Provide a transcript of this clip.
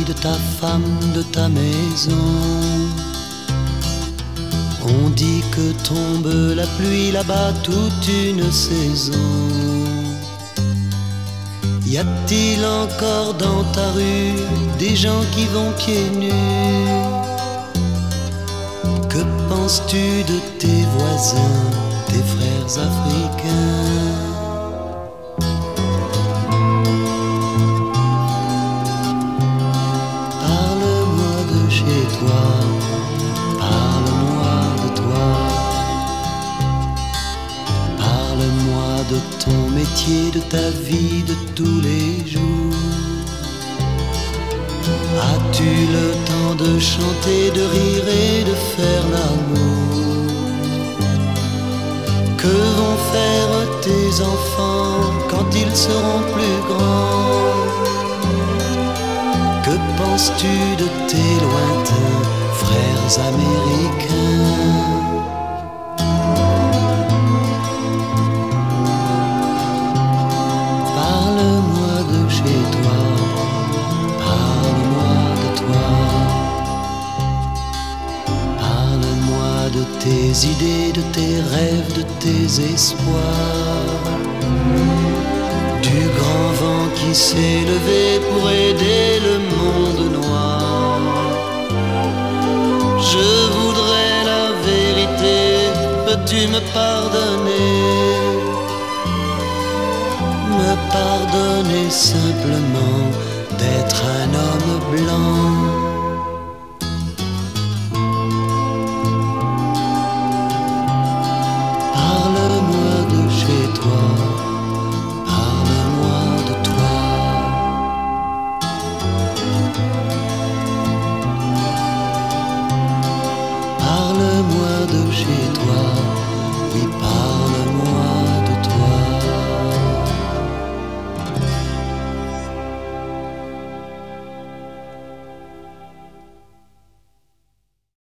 de ta femme, de ta maison. On dit que tombe la pluie là-bas toute une saison. Y a-t-il encore dans ta rue des gens qui vont pieds nus? Que penses-tu de tes voisins, tes frères africains? Parle-moi de chez toi, parle-moi de toi. Parle-moi de ton métier, de ta vie de tous les jours. As-tu le temps de chanter, de rire et de faire l'amour? Que vont faire tes enfants quand ils seront plus grands? Que penses-tu de tes lointains frères américains? Parle-moi de chez toi, parle-moi de toi. Parle-moi de tes idées, de tes rêves, de tes espoirs. Du grand vent qui s'est levé pour aider le monde noir. Je voudrais la vérité, peux-tu me pardonner? Me pardonner simplement d'être un homme blanc. Parle-moi de chez toi, parle-moi de toi. Parle-moi de chez toi.